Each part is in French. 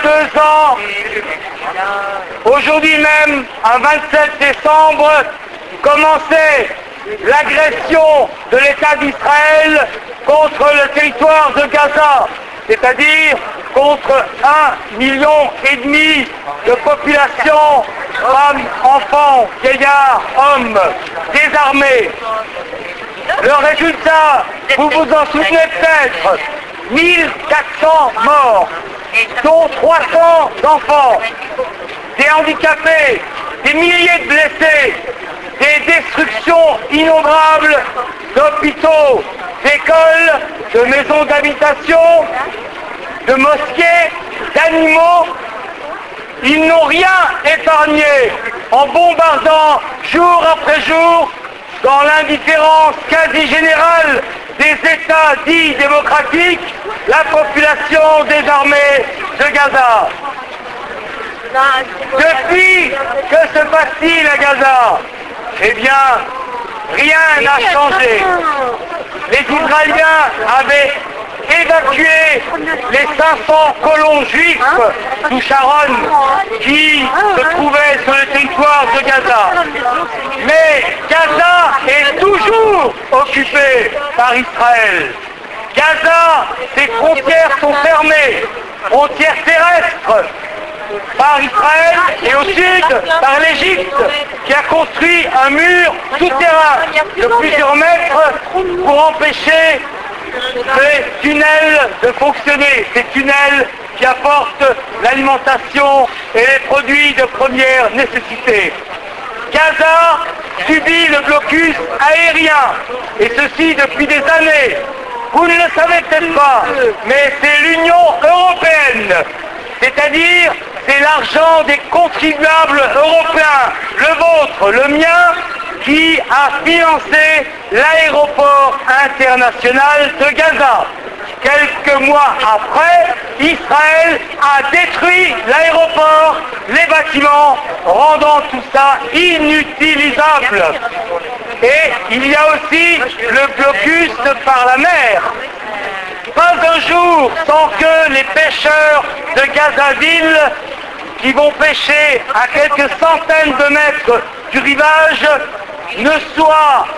2 ans, aujourd'hui même, un 27 décembre, commençait l'agression de l'État d'Israël contre le territoire de Gaza, c'est-à-dire contre 1,5 million de population, femmes, enfants, vieillards, hommes, désarmés. Le résultat, vous vous en souvenez peut-être, 1400 morts, dont 300 enfants, des handicapés, des milliers de blessés, des destructions innombrables d'hôpitaux, d'écoles, de maisons d'habitation, de mosquées, d'animaux. Ils n'ont rien épargné en bombardant jour après jour, dans l'indifférence quasi générale des États dits démocratiques, la population désarmée de Gaza. Depuis, que se passe-t-il à Gaza? Eh bien, rien n'a changé. Les Israéliens avaient évacué les 500 colons juifs sous Sharon qui se trouvaient sur le territoire de Gaza. Mais Gaza est toujours occupée par Israël. Gaza, ses frontières sont fermées, frontières terrestres, par Israël et au sud par l'Égypte qui a construit un mur souterrain de plusieurs mètres pour empêcher ces tunnels de fonctionner, ces tunnels qui apportent l'alimentation et les produits de première nécessité. Gaza subit le blocus aérien, et ceci depuis des années. Vous ne le savez peut-être pas, mais c'est l'Union européenne, c'est-à-dire c'est l'argent des contribuables européens, le vôtre, le mien, qui a financé l'aéroport international de Gaza. Quelques mois après, Israël a détruit l'aéroport, les bâtiments, rendant tout ça inutilisable. Et il y a aussi le blocus par la mer. Pas un jour sans que les pêcheurs de Gazaville, qui vont pêcher à quelques centaines de mètres du rivage, ne soient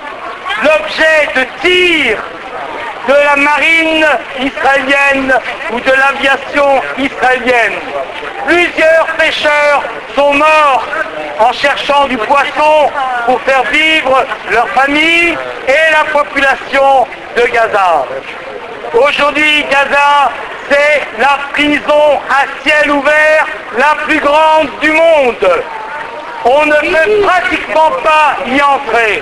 l'objet de tirs de la marine israélienne ou de l'aviation israélienne. Plusieurs pêcheurs sont morts en cherchant du poisson pour faire vivre leur famille et la population de Gaza. Aujourd'hui, Gaza, c'est la prison à ciel ouvert la plus grande du monde. On ne peut pratiquement pas y entrer.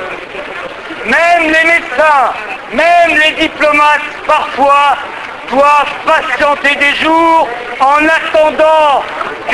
Même les médecins, même les diplomates, parfois, doivent patienter des jours en attendant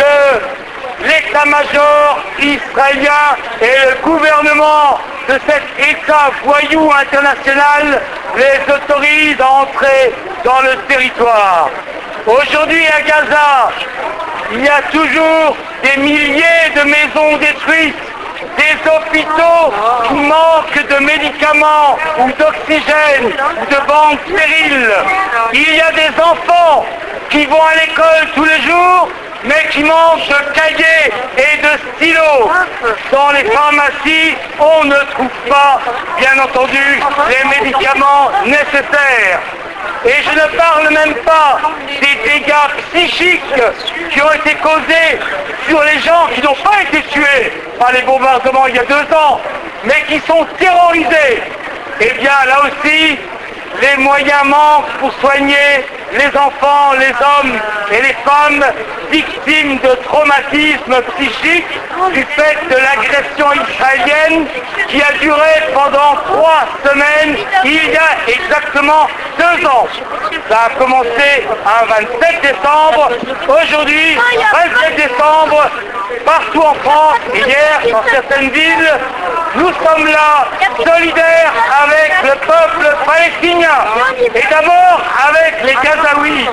que l'état-major israélien et le gouvernement de cet État voyou international les autorisent à entrer dans le territoire. Aujourd'hui à Gaza, il y a toujours des milliers de maisons détruites, des hôpitaux qui manquent de médicaments ou d'oxygène ou de banques stériles. Il y a des enfants qui vont à l'école tous les jours mais qui manquent de cahiers et de stylos. Dans les pharmacies, on ne trouve pas, bien entendu, les médicaments nécessaires. Et je ne parle même pas des dégâts psychiques qui ont été causés sur les gens qui n'ont pas été tués par les bombardements il y a 2 ans, mais qui sont terrorisés. Eh bien, là aussi, les moyens manquent pour soigner les enfants, les hommes et les femmes victimes de traumatismes psychiques du fait de l'agression israélienne qui a duré pendant 3 semaines il y a exactement 2 ans. Ça a commencé un 27 décembre, aujourd'hui, 27 décembre, partout en France, hier, dans certaines villes, nous sommes là, solidaires avec le peuple palestinien, et d'abord avec les Gazaouis,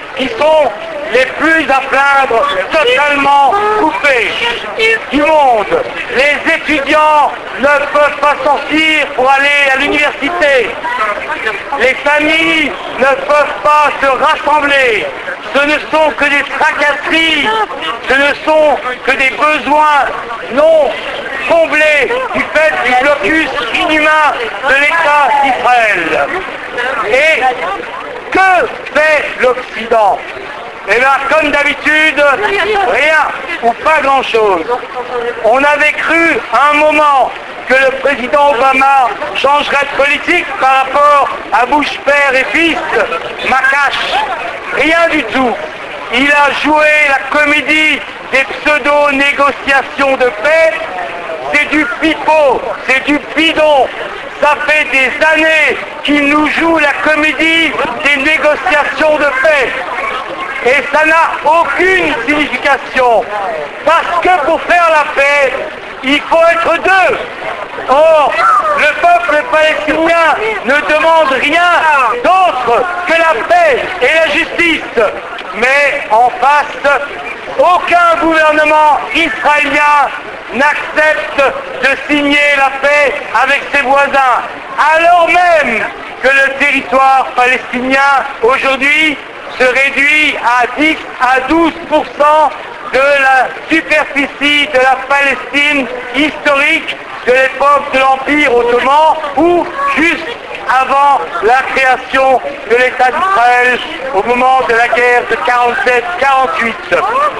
qui sont les plus à plaindre, totalement coupés du monde. Les étudiants ne peuvent pas sortir pour aller à l'université. Les familles ne peuvent pas se rassembler. Ce ne sont que des tracasseries, ce ne sont que des besoins non comblés du fait du blocus inhumain de l'État d'Israël. Et que fait l'Occident? Eh bien, comme d'habitude, rien ou pas grand-chose. On avait cru à un moment que le président Obama changerait de politique par rapport à Bush père et fils, Makache. Rien du tout. Il a joué la comédie des pseudo-négociations de paix. C'est du pipeau, c'est du bidon. Ça fait des années qu'il nous joue la comédie des négociations de paix. Et ça n'a aucune signification. Parce que pour faire la paix, il faut être deux. Or, le peuple palestinien ne demande rien d'autre que la paix et la justice. Mais en face, aucun gouvernement israélien n'accepte de signer la paix avec ses voisins, alors même que le territoire palestinien aujourd'hui se réduit à 10 à 12% de la superficie de la Palestine historique de l'époque de l'Empire ottoman ou juste avant la création de l'État d'Israël au moment de la guerre de 47-48.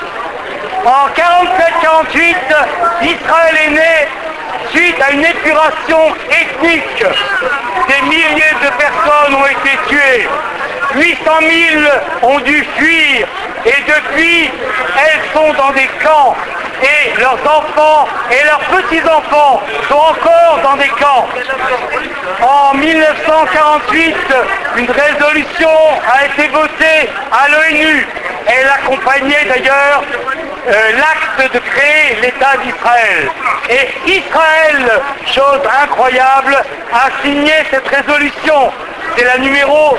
En 47-48, Israël est né suite à une épuration ethnique. Des milliers de personnes ont été tuées. 800 000 ont dû fuir et depuis, elles sont dans des camps et leurs enfants et leurs petits-enfants sont encore dans des camps. En 1948, une résolution a été votée à l'ONU. Elle accompagnait d'ailleurs l'acte de créer l'État d'Israël. Et Israël, chose incroyable, a signé cette résolution. C'est la numéro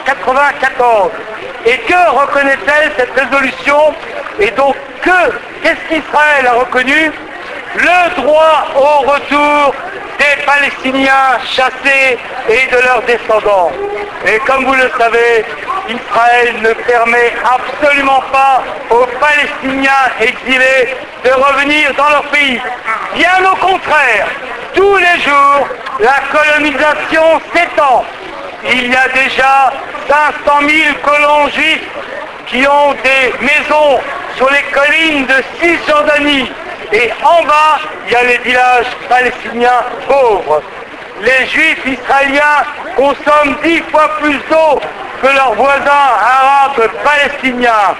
194. Et que reconnaît-elle cette résolution? Et donc qu'est-ce qu'Israël a reconnu? Le droit au retour des Palestiniens chassés et de leurs descendants. Et comme vous le savez, Israël ne permet absolument pas aux Palestiniens exilés de revenir dans leur pays. Bien au contraire, tous les jours, la colonisation s'étend. Il y a déjà 500 000 colons juifs qui ont des maisons sur les collines de Cisjordanie. Et en bas, il y a les villages palestiniens pauvres. Les juifs israéliens consomment 10 fois plus d'eau que leurs voisins arabes palestiniens.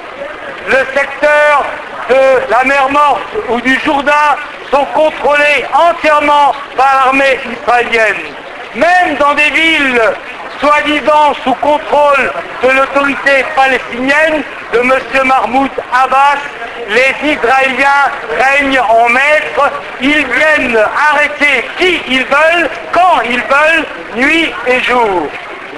Le secteur de la mer Morte ou du Jourdain sont contrôlés entièrement par l'armée israélienne. Même dans des villes soi-disant sous contrôle de l'autorité palestinienne de M. Mahmoud Abbas, les Israéliens règnent en maître, ils viennent arrêter qui ils veulent, quand ils veulent, nuit et jour.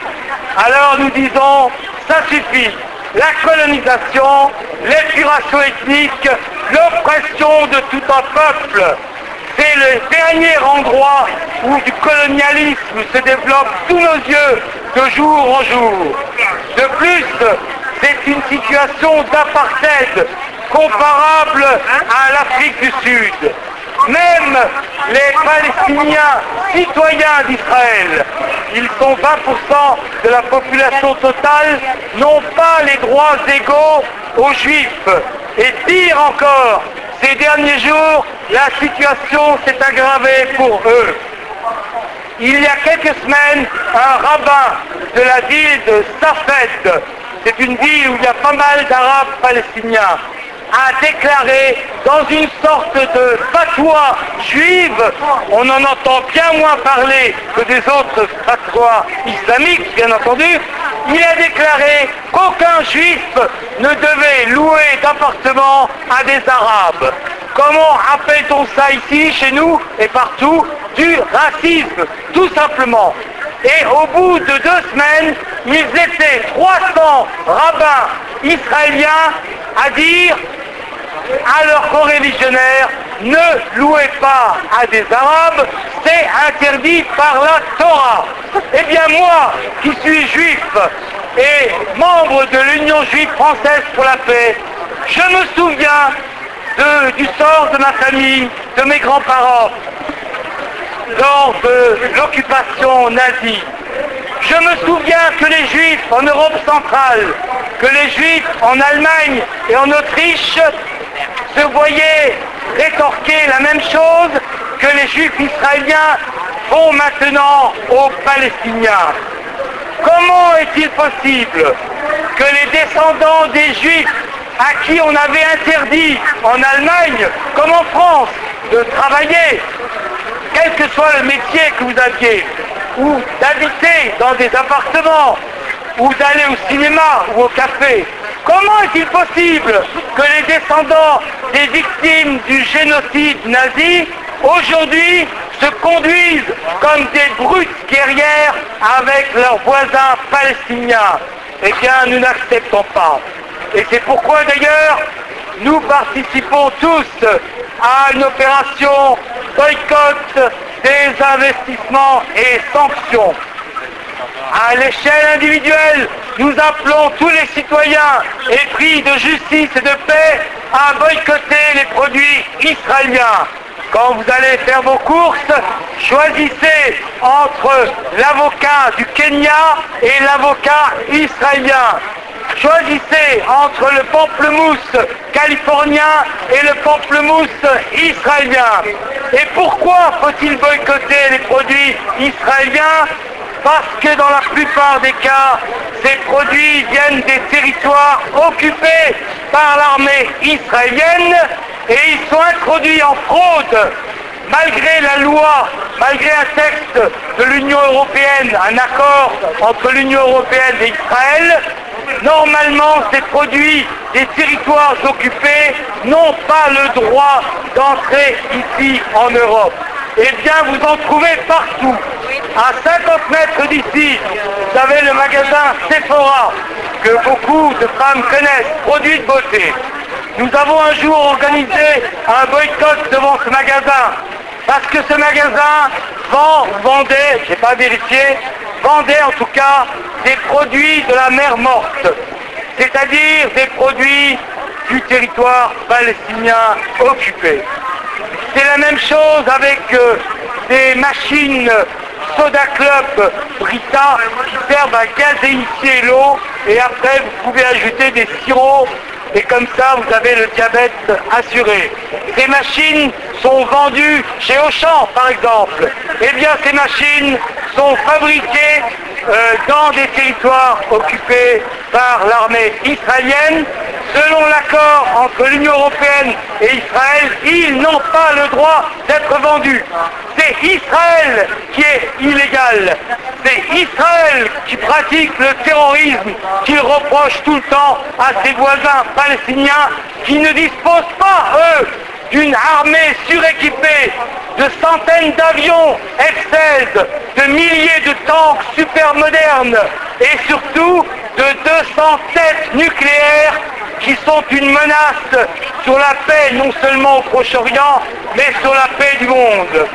Alors nous disons, ça suffit. La colonisation, l'épuration ethnique, l'oppression de tout un peuple, c'est le dernier endroit où du colonialisme se développe sous nos yeux de jour en jour. De plus, c'est une situation d'apartheid comparable à l'Afrique du Sud. Même les Palestiniens citoyens d'Israël, ils sont 20% de la population totale, n'ont pas les droits égaux aux Juifs. Et pire encore, ces derniers jours, la situation s'est aggravée pour eux. Il y a quelques semaines, un rabbin de la ville de Safed, c'est une ville où il y a pas mal d'Arabes palestiniens, a déclaré dans une sorte de fatwa juive, on en entend bien moins parler que des autres fatwas islamiques, bien entendu, il a déclaré qu'aucun juif ne devait louer d'appartement à des Arabes. Comment appelle-t-on ça ici, chez nous et partout? Du racisme, tout simplement. Et au bout de 2 semaines, ils étaient 300 rabbins israéliens à dire à leurs coreligionnaires: ne louez pas à des Arabes, c'est interdit par la Torah. Eh bien moi, qui suis juif et membre de l'Union juive française pour la paix, je me souviens du sort de ma famille, de mes grands-parents, lors de l'occupation nazie. Je me souviens que les Juifs en Europe centrale, que les Juifs en Allemagne et en Autriche se voyaient rétorquer la même chose que les Juifs israéliens font maintenant aux Palestiniens. Comment est-il possible que les descendants des Juifs à qui on avait interdit en Allemagne, comme en France, de travailler, quel que soit le métier que vous aviez, ou d'habiter dans des appartements, ou d'aller au cinéma ou au café, comment est-il possible que les descendants des victimes du génocide nazi, aujourd'hui, se conduisent comme des brutes guerrières avec leurs voisins palestiniens? Eh bien, nous n'acceptons pas. Et c'est pourquoi d'ailleurs, nous participons tous à une opération boycott des investissements et sanctions. À l'échelle individuelle, nous appelons tous les citoyens épris de justice et de paix à boycotter les produits israéliens. Quand vous allez faire vos courses, choisissez entre l'avocat du Kenya et l'avocat israélien. Choisissez entre le pamplemousse californien et le pamplemousse israélien. Et pourquoi faut-il boycotter les produits israéliens? Parce que dans la plupart des cas, ces produits viennent des territoires occupés par l'armée israélienne et ils sont introduits en fraude. Malgré la loi, malgré un texte de l'Union européenne, un accord entre l'Union européenne et Israël, normalement ces produits des territoires occupés n'ont pas le droit d'entrer ici en Europe. Eh bien, vous en trouvez partout. À 50 mètres d'ici, vous avez le magasin Sephora, que beaucoup de femmes connaissent, produits de beauté. Nous avons un jour organisé un boycott devant ce magasin, parce que ce magasin vendait, je n'ai pas vérifié, vendait en tout cas des produits de la mer morte, c'est-à-dire des produits du territoire palestinien occupé. C'est la même chose avec des machines Soda Club Brita qui servent à gazéifier l'eau et après vous pouvez ajouter des sirops et comme ça vous avez le diabète assuré. Ces machines sont vendues chez Auchan par exemple. Eh bien ces machines sont fabriquées dans des territoires occupés par l'armée israélienne. Selon l'accord entre l'Union européenne et Israël, ils n'ont pas le droit d'être vendus. C'est Israël qui est illégal. C'est Israël qui pratique le terrorisme qu'il reproche tout le temps à ses voisins palestiniens qui ne disposent pas, eux, d'une armée suréquipée, de centaines d'avions F-16, de milliers de tanks super modernes et surtout de 200 têtes nucléaires qui sont une menace sur la paix non seulement au Proche-Orient, mais sur la paix du monde.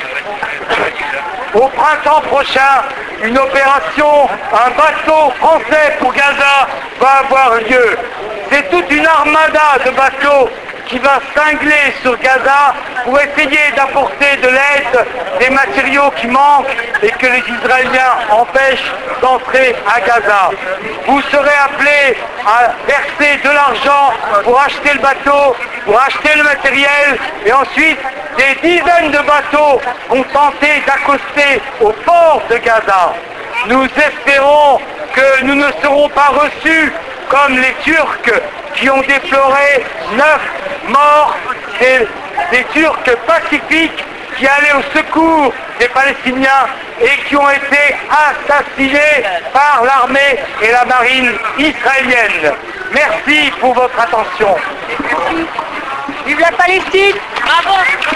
Au printemps prochain, une opération, un bateau français pour Gaza va avoir lieu. C'est toute une armada de bateaux qui va cingler sur Gaza pour essayer d'apporter de l'aide, des matériaux qui manquent et que les Israéliens empêchent d'entrer à Gaza. Vous serez appelés à verser de l'argent pour acheter le bateau, pour acheter le matériel et ensuite des dizaines de bateaux vont tenter d'accoster au port de Gaza. Nous espérons que nous ne serons pas reçus comme les Turcs qui ont déploré 9 morts, des Turcs pacifiques qui allaient au secours des Palestiniens et qui ont été assassinés par l'armée et la marine israélienne. Merci pour votre attention. Vive la Palestine! Bravo!